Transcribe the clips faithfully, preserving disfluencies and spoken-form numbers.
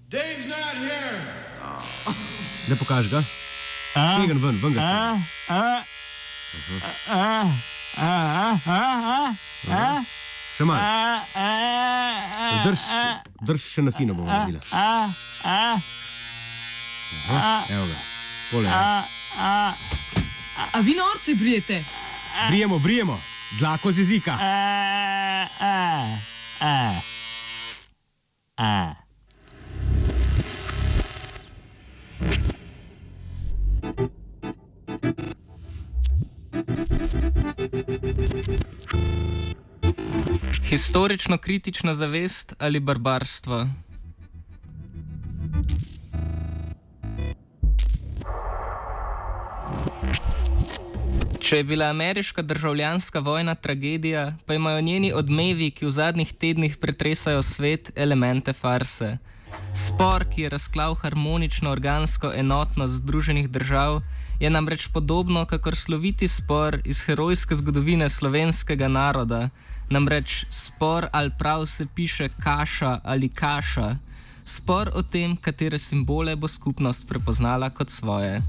Dave's not here. Ne pokaži ga. Stegan ven, ven ga stegan. Še malo. Drž, drž še na fino bomo naredili. Evo ga. Pole. A vi norce brijete? Brijemo, brijemo. Dlako z jezika. Historično kritična zavest ali barbarstvo? Če je bila ameriška državljanska vojna tragedija, pa imajo njeni odmevi, ki v zadnjih tednih pretresajo svet, elemente farse. Spor, ki je razklal harmonično organsko enotnost Združenih držav, je namreč podobno kakor sloviti spor iz herojske zgodovine slovenskega naroda, namreč spor ali prav se piše kaša ali kaša, spor o tem, katere simbole bo skupnost prepoznala kot svoje.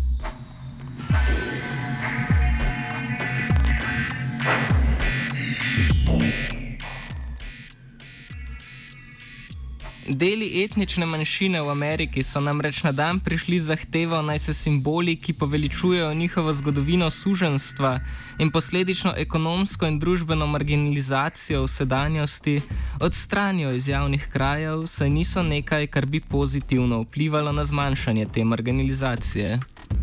Deli etnične manjšine v Ameriki so namreč na dan prišli z zahtevo, naj se simboli, ki poveličujejo njihovo zgodovino suženjstva in posledično ekonomsko in družbeno marginalizacijo v sedanjosti, odstranijo iz javnih krajev, saj niso nekaj, kar bi pozitivno vplivalo na zmanjšanje te marginalizacije.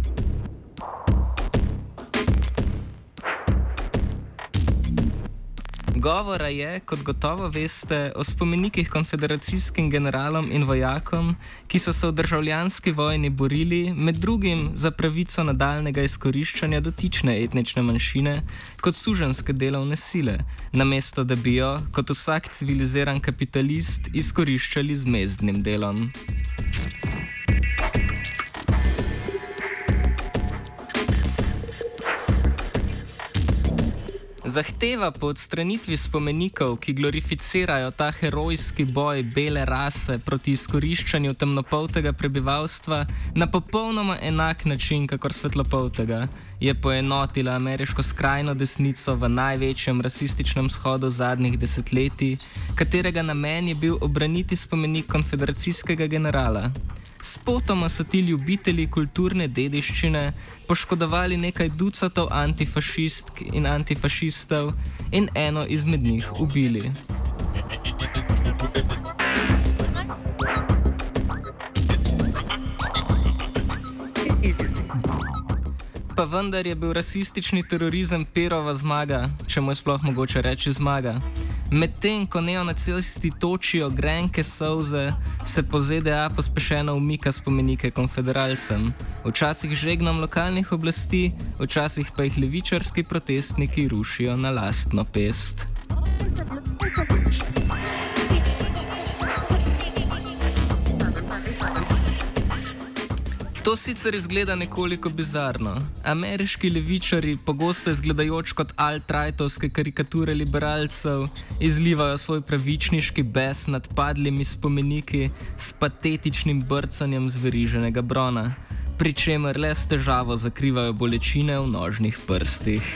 Govora je, kot gotovo veste, o spomenikih konfederacijskim generalom in vojakom, ki so se v državljanski vojni borili, med drugim za pravico nadaljnega izkoriščanja dotične etnične manjšine kot suženjske delovne sile, namesto da bi jo, kot vsak civiliziran kapitalist, izkoriščali z mezdnim delom. Zahteva po odstranitvi spomenikov, ki glorificirajo ta herojski boj bele rase proti izkoriščanju temnopoltega prebivalstva na popolnoma enak način kakor svetlopoltega, je poenotila ameriško skrajno desnico v največjem rasističnem shodu zadnjih desetletij, katerega namen je bil obraniti spomenik konfederacijskega generala. Spotoma so ti ljubitelji kulturne dediščine poškodovali nekaj ducatov antifašistk in antifašistov in eno izmed njih ubili. Pa vendar je bil rasistični terorizem Perova zmaga, če mu je sploh mogoče reči zmaga. Medtem, ko neonacisti točijo grenke solze, se po Z D A pospešeno umika spomenike konfederalcem. Včasih žegnom lokalnih oblasti, včasih pa jih levičarski protestniki rušijo na lastno pest. To sicer izgleda nekoliko bizarno. Ameriški levičari, pogosto izgledajoč kot alt-rightovske karikature liberalcev, izlivajo svoj pravičniški bes nad padlimi spomeniki s patetičnim brcanjem zveriženega brona, pri čemer le s težavo zakrivajo bolečine v nožnih prstih.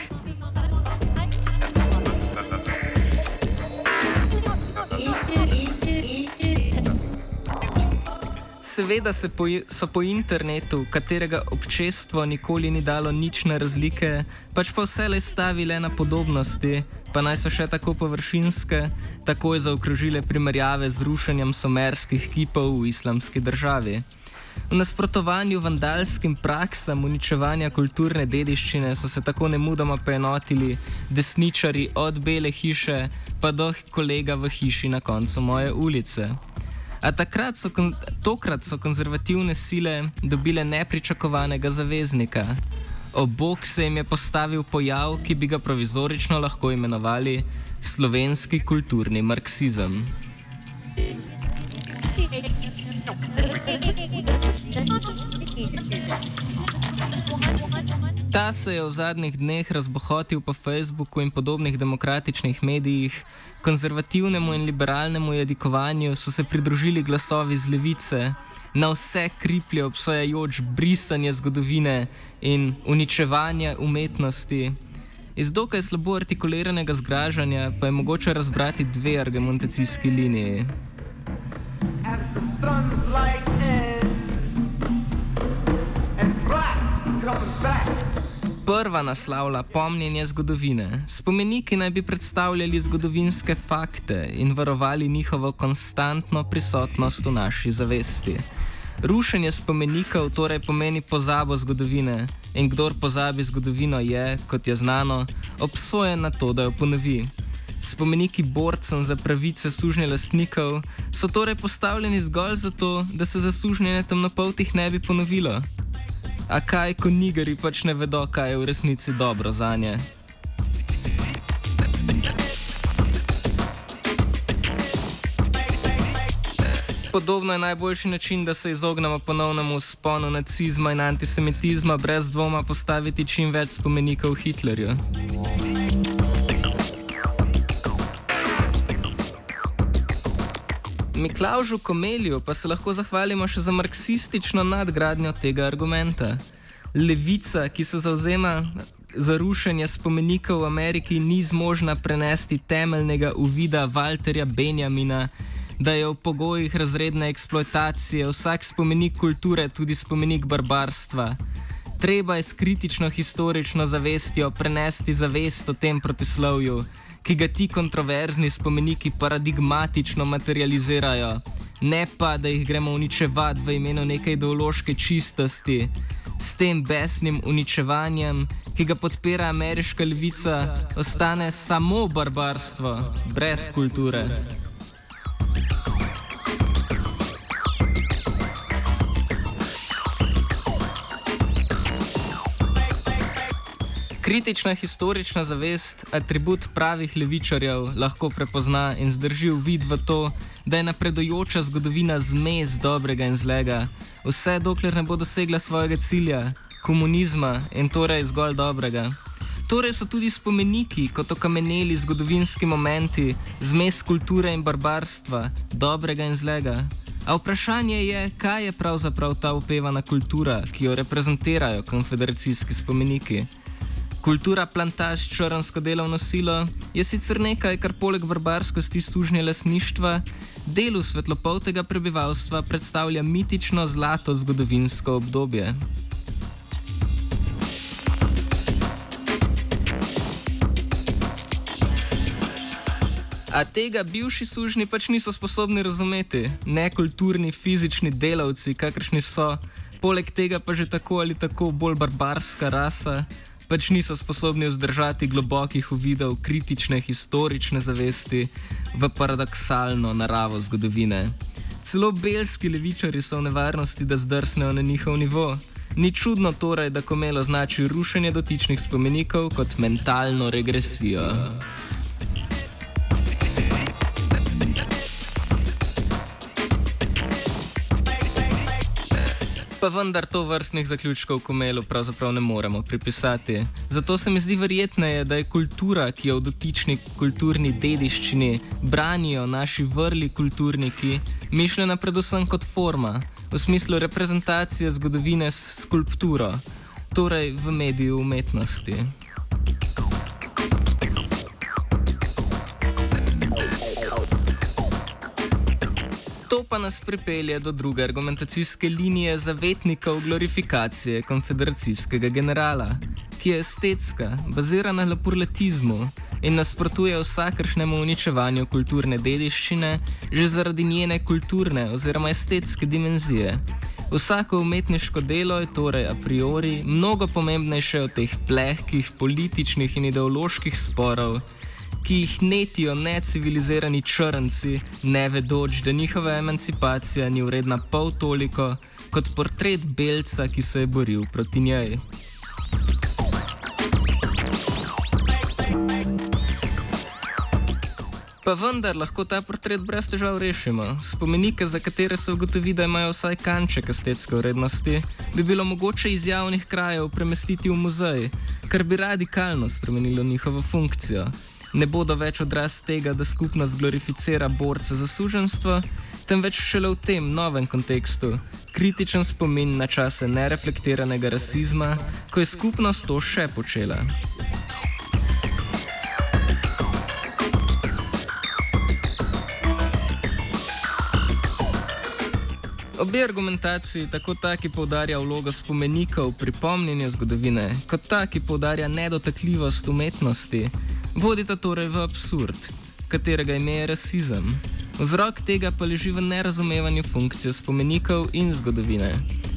Seveda se po, so po internetu, katerega občestvo nikoli ni dalo nič na razlike, pač pa vselej stavi le na podobnosti, pa naj so še tako površinske, takoj zaokrožile primerjave z rušenjem somerskih kipov v islamski državi. V nasprotovanju vandalskim praksam uničevanja kulturne dediščine so se tako nemudoma poenotili desničari od Bele hiše pa do kolega v hiši na koncu moje ulice. A takrat so, tokrat so konzervativne sile dobile nepričakovanega zaveznika. Ob bok se jim je postavil pojav, ki bi ga provizorično lahko imenovali slovenski kulturni marksizem. Ta se je v zadnjih dneh razbohotil po Facebooku in podobnih demokratičnih medijih. Konzervativnemu in liberalnemu jadikovanju so se pridružili glasovi z levice, na vse kriplje obsojajoč brisanje zgodovine in uničevanje umetnosti. Iz dokaj slabo artikuliranega zgražanja pa je mogoče razbrati dve argumentacijski liniji. Prva naslavlja pomnjenje zgodovine. Spomeniki naj bi predstavljali zgodovinske fakte in varovali njihovo konstantno prisotnost v naši zavesti. Rušenje spomenikov torej pomeni pozabo zgodovine in kdor pozabi zgodovino je, kot je znano, obsojen na to, da jo ponovi. Spomeniki borcem za pravice sužnjelastnikov so torej postavljeni zgolj zato, da se zasužnjenje temnopoltih ne bi ponovilo. A kaj, ko nigeri pač ne vedo, kaj je v resnici dobro zanje? Podobno je najboljši način, da se izognemo ponovnemu vzponu nacizma in antisemitizma, brez dvoma postaviti čim več spomenikov Hitlerju. Miklavžu Komelju pa se lahko zahvalimo še za marksistično nadgradnjo tega argumenta. Levica, ki se zavzema za rušenje spomenikov v Ameriki, ni zmožna prenesti temeljnega uvida Walterja Benjamina, da je v pogojih razredne eksploatacije vsak spomenik kulture tudi spomenik barbarstva. Treba je s kritično historično zavestjo prenesti zavest o tem protislovju, ki ga ti kontroverzni spomeniki paradigmatično materializirajo, ne pa, da jih gremo uničevati v imenu neke ideološke čistosti. S tem besnim uničevanjem, ki ga podpira ameriška levica, ostane samo barbarstvo, brez kulture. Kritična historična zavest, atribut pravih levičarjev, lahko prepozna in zdrži uvid v to, da je napredujoča zgodovina zmes dobrega in zlega, vse dokler ne bo dosegla svojega cilja, komunizma in torej zgolj dobrega. Torej so tudi spomeniki kot okameneli zgodovinski momenti, zmes kulture in barbarstva, dobrega in zlega. A vprašanje je, kaj je pravzaprav ta opevana kultura, ki jo reprezentirajo konfederacijski spomeniki. Kultura plantaž črnsko delovno silo je sicer nekaj, kar poleg barbarskosti sužnjelastništva delu svetlopoltega prebivalstva predstavlja mitično zlato zgodovinsko obdobje. A tega bivši sužnji pač niso sposobni razumeti, nekulturni fizični delavci, kakršni so, poleg tega pa že tako ali tako bolj barbarska rasa, pač niso sposobni vzdržati globokih uvidov kritične historične zavesti v paradoksalno naravo zgodovine. Celo belski levičari so v nevarnosti, da zdrsnejo na njihov nivo. Ni čudno torej, da Komel označi rušenje dotičnih spomenikov kot mentalno regresijo. Pa vendar to vrstnih zaključkov Komelu pravzaprav ne moremo pripisati. Zato se mi zdi verjetneje, da je kultura, ki jo v dotični kulturni dediščini branijo naši vrli kulturniki, mišljena predvsem kot forma, v smislu reprezentacije zgodovine s skulpturo, torej v mediju umetnosti. To pa nas pripelje do druge argumentacijske linije zavetnikov glorifikacije konfederacijskega generala, ki je estetska, bazirana na pluralizmu in nasprotuje vsakršnemu uničevanju kulturne dediščine že zaradi njene kulturne oziroma estetske dimenzije. Vsako umetniško delo je torej a priori mnogo pomembnejše od teh plehkih političnih in ideoloških sporov, ki jih netijo necivilizirani črnci, ne vedoč, da njihova emancipacija ni vredna pol toliko kot portret belca, ki se je boril proti njej. Pa Pa vendar lahko ta portret brez težav rešimo. Spomenike, za katere se ugotovi, da imajo vsaj kanček estetske vrednosti, bi bilo mogoče iz javnih krajev premestiti v muzej, kar bi radikalno spremenilo njihovo funkcijo. Ne bodo več odraz tega, da skupnost glorificira borce za suženjstvo, temveč šele v tem novem kontekstu, kritičen spomin na čase nereflektiranega rasizma, ko je skupnost to še počela. Obe argumentaciji, tako ta, ki poudarja vlogo spomenikov pri pomnjenju zgodovine, kot ta, ki poudarja nedotakljivost umetnosti, vodita torej v absurd, katerega ime je rasizem. Vzrok tega pa leži v nerazumevanju funkcije spomenikov in zgodovine.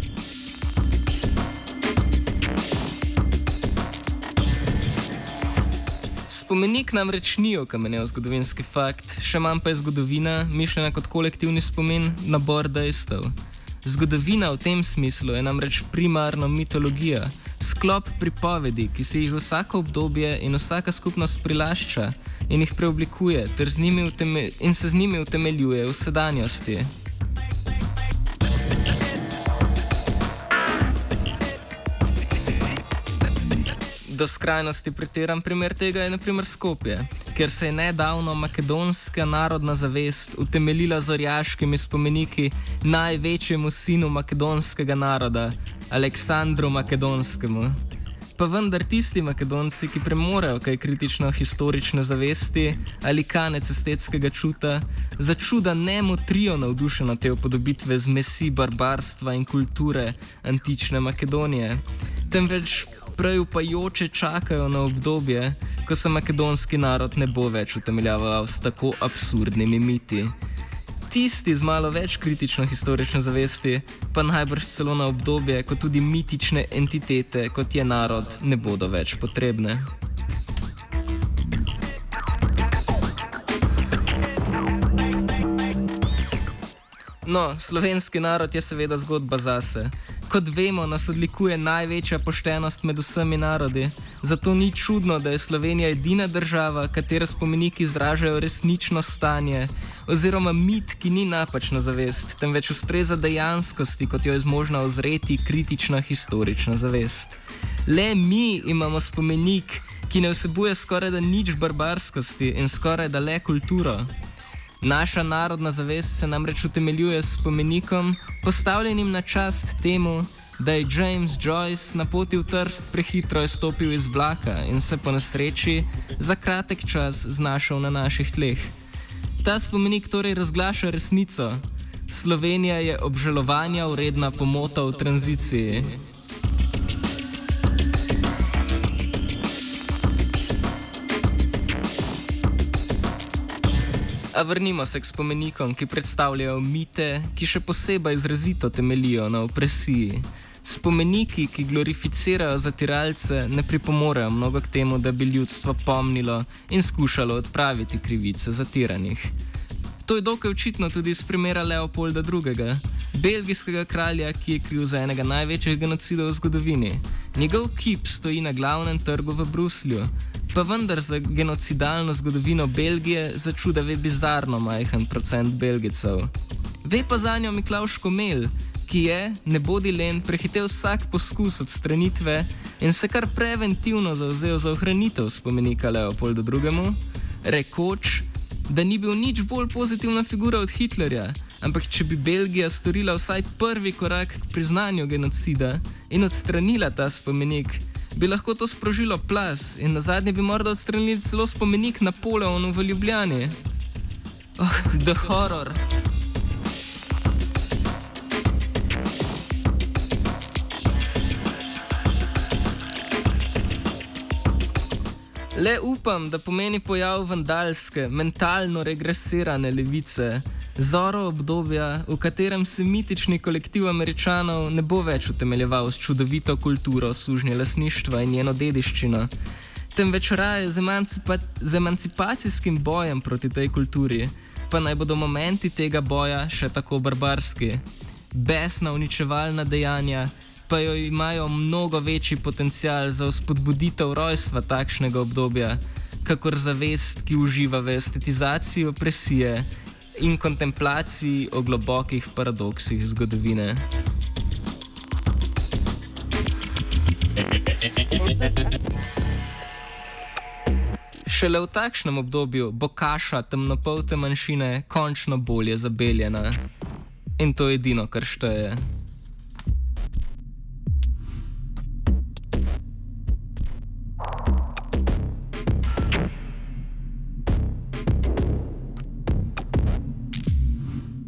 Spomenik namreč ni okamenel zgodovinski fakt, še manj pa je zgodovina, mišljena kot kolektivni spomin, nabor dejstev. Zgodovina v tem smislu je namreč primarno mitologija, sklop pripovedi, ki si jih vsako obdobje in vsaka skupnost prilašča in jih preoblikuje ter z njimi uteme- in se z njimi utemeljuje v sedanjosti. Do skrajnosti pretiran primer tega je na primer Skopje, kjer se je nedavno makedonska narodna zavest utemeljila z orjaškimi spomeniki največjemu sinu makedonskega naroda, Aleksandru Makedonskemu. Pa vendar tisti Makedonci, ki premorejo kaj kritično historične zavesti ali kanec estetskega čuta, za čuda ne motrijo navdušeno te upodobitve zmesi barbarstva in kulture antične Makedonije, temveč prej upajoče čakajo na obdobje, ko se makedonski narod ne bo več utemeljaval s tako absurdnimi miti. Tisti z malo več kritično historične zavesti pa najbrž celo na obdobje, ko tudi mitične entitete, kot je narod, ne bodo več potrebne. No, slovenski narod je seveda zgodba zase. Kot vemo, nas odlikuje največja poštenost med vsemi narodi, zato ni čudno, da je Slovenija edina država, katere spomeniki izražajo resnično stanje, oziroma mit, ki ni napačna zavest, temveč ustreza dejanskosti, kot jo je zmožna ozreti kritična historična zavest. Le mi imamo spomenik, ki ne vsebuje skoraj da nič barbarskosti in skoraj da le kulturo. Naša narodna zavest se namreč utemeljuje s spomenikom, postavljenim na čast temu, da je James Joyce na poti v Trst prehitro izstopil iz vlaka in se po nesreči za kratek čas znašel na naših tleh. Ta spomenik torej razglaša resnico. Slovenija je obžalovanja vredna pomota v tranziciji. A vrnimo se k spomenikom, ki predstavljajo mite, ki še posebej izrazito temeljijo na opresiji. Spomeniki, ki glorificirajo zatiralce, ne pripomorejo mnogo k temu, da bi ljudstvo pomnilo in skušalo odpraviti krivice zatiranih. To je dokaj očitno tudi iz primera Leopolda drugega, belgijskega kralja, ki je kriv za enega največjih genocidov v zgodovini. Njegov kip stoji na glavnem trgu v Bruslju, pa vendar za genocidalno zgodovino Belgije začuda ve bizarno majhen procent Belgijcev. Ve pa zanjo Miklavž Komelj, ki je, ne bodi len, prehitel vsak poskus odstranitve in se kar preventivno zavzel za ohranitev spomenika Leopoldu drugemu, rekoč, da ni bil nič bolj pozitivna figura od Hitlerja, ampak če bi Belgija storila vsaj prvi korak k priznanju genocida in odstranila ta spomenik, bi lahko to sprožilo plaz in nazadnje bi morda odstranili celo spomenik Napoleonu v Ljubljani. Oh, the horror! Le upam, da pomeni pojav vandalske, mentalno regresirane levice, zoro obdobja, v katerem se mitični kolektiv Američanov ne bo več utemeljeval s čudovito kulturo sužnje lastništva in njeno dediščino, temveč raje z, emancipa z emancipacijskim bojem proti tej kulturi, pa naj bodo momenti tega boja še tako barbarski. Besna uničevalna dejanja pa jo imajo mnogo večji potencial za vzpodbuditev rojstva takšnega obdobja, kakor zavest, ki uživa v estetizaciji opresije in kontemplaciji o globokih paradoksih zgodovine. Šele v takšnem obdobju bo kaša temnopolte manjšine končno bolje zabeljena. In to je edino, kar šteje.